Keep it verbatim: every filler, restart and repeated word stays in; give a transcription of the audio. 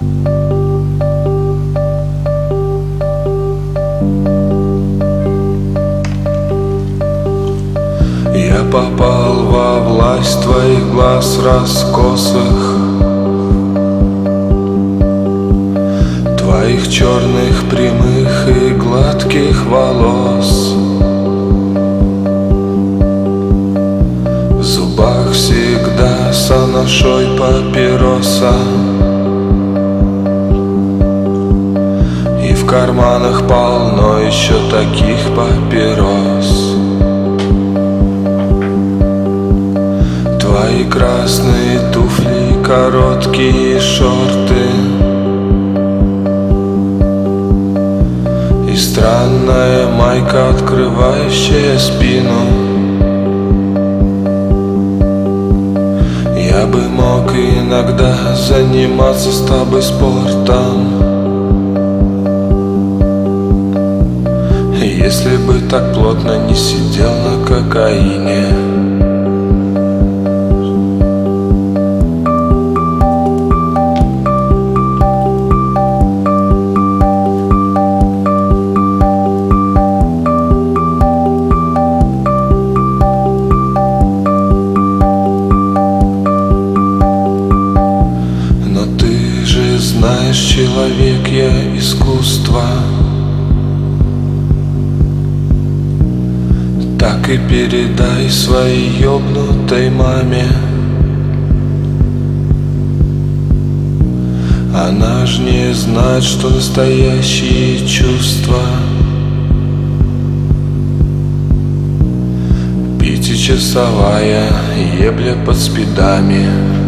Я попал во власть твоих глаз раскосых, твоих черных, прямых и гладких волос. В зубах всегда соношой папироса, и в карманах полно еще таких папирос. Твои красные туфли, короткие шорты и странная майка, открывающая спину. Я бы мог иногда заниматься с тобой спортом, если бы так плотно не сидел на кокаине. Знаешь, человек, я искусство, так и передай своей ёбнутой маме. Она ж не знает, что настоящие чувства. Пятичасовая ебля под спидами.